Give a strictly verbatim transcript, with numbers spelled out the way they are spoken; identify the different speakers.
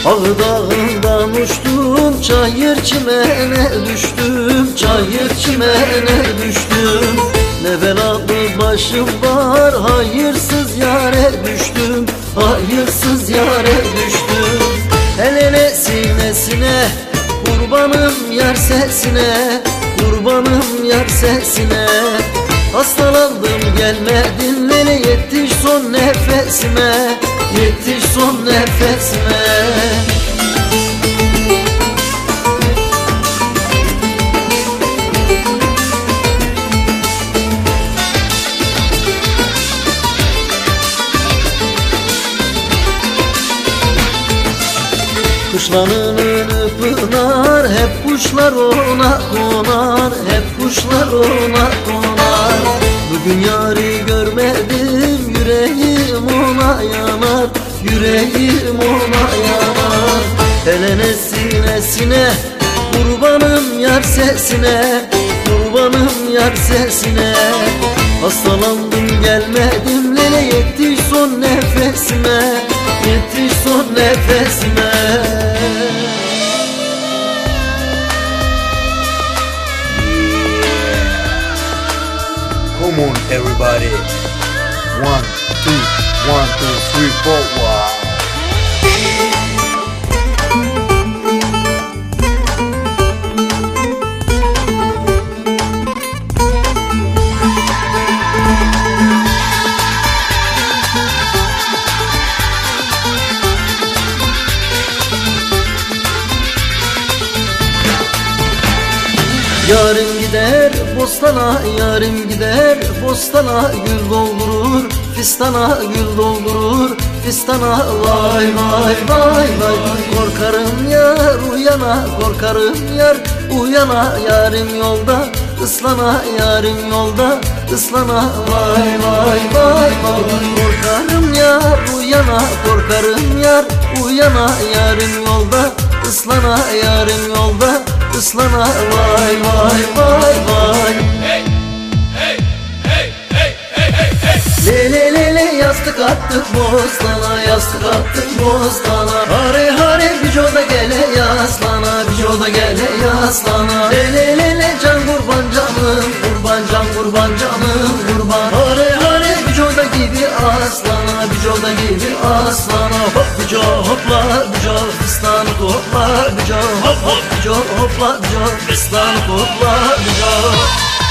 Speaker 1: Ağdağından uçtum, çayır çimene düştüm, çayır çimene düştüm. Ne belalı başım var, hayırsız yare düştüm, hayırsız yare düştüm. El ele sinesine, kurbanım yar sesine, kurbanım yar sesine. Hastalandım gelmedin lele, yetiş son nefesime, yetiş son nefesime. Kışlanın önü pınar, hep kuşlar ona konar, hep kuşlar ona konar. Bugün yarı görmedim, yüreğim ona yanar, yüreğim ona yanar. Hele sinesine, kurbanım yar sesine, kurbanım yar sesine. Hastalandım gelmedim lele, yetiş son nefesime, yetiş son nefesime.
Speaker 2: Come on, everybody. One, two, one, two, three, four. Wow.
Speaker 1: Yarım gider bostana, yarım gider bostana. Gül doldurur fistana, gül doldurur fistana. Vay vay vay vay, korkarım yar uyana, korkarım yar uyana. Yarım yolda ıslana, yarım yolda ıslana. Vay vay vay vay, korkarım yar uyana, korkarım yar uyana. Yarım yolda ıslana, yarım yolda ıslana. Vay vay vay vay.
Speaker 3: Hey, hey, hey, hey, hey, hey, hey.
Speaker 1: Le le le le, yastık attık bostana, yastık attık bostana. Hare hare bicoda gele yaslana, bicoda gele yaslana. Le le le le, can kurban canım, kurban can kurban canım kurban. Hare hare bicoda gibi aslana, bicoda gibi aslana. Hop bico hopla bico, fistanı topla bico. Hop hop bico hopla bico, fistanı topla bico.